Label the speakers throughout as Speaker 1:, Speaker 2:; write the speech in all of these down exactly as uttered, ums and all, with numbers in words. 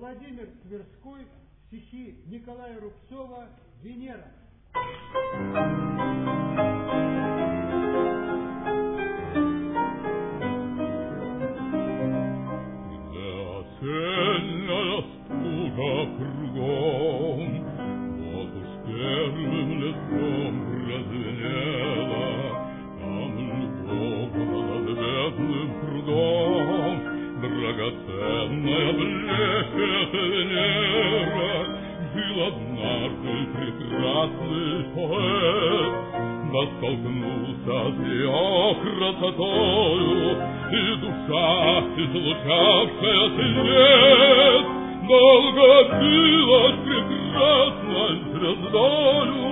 Speaker 1: Владимир Тверской, стихи Николая Рубцова «Венера».
Speaker 2: Осенняя стужа кругом, вот уж первым листом прозвенела, там любовь над бедным прудом, драгоценная блещет Венера. Жил однажды прекрасный поэт, да столкнулся с ее красотою, и душа, излучавшая свет, долго билась прекрасной звездою.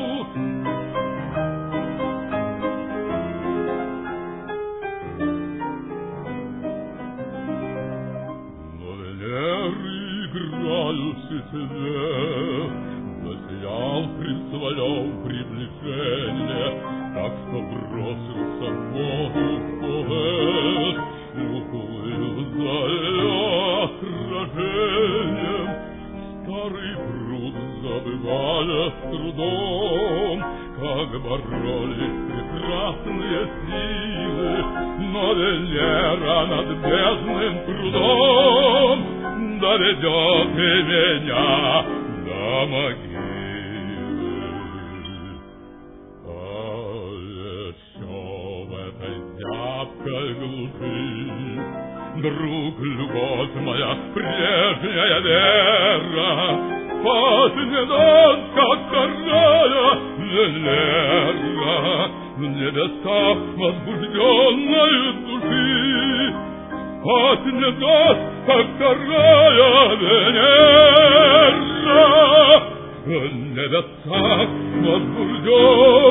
Speaker 2: Но Венеры играющий свет засиял при своем приближении, так что бросился в воду поэт, уплыл за ее отражением. Старый пруд забывая с трудом, как боролись прекрасные силы, но Венера над бездным прудом доведет и меня до могилы. А еще в этой зябкой глуши, друг, любовь моя, прежняя вера, спать не даст, как вторая Венера, в небесах возбужденной души. Спать не даст, как вторая Венера, в небесах возбужденной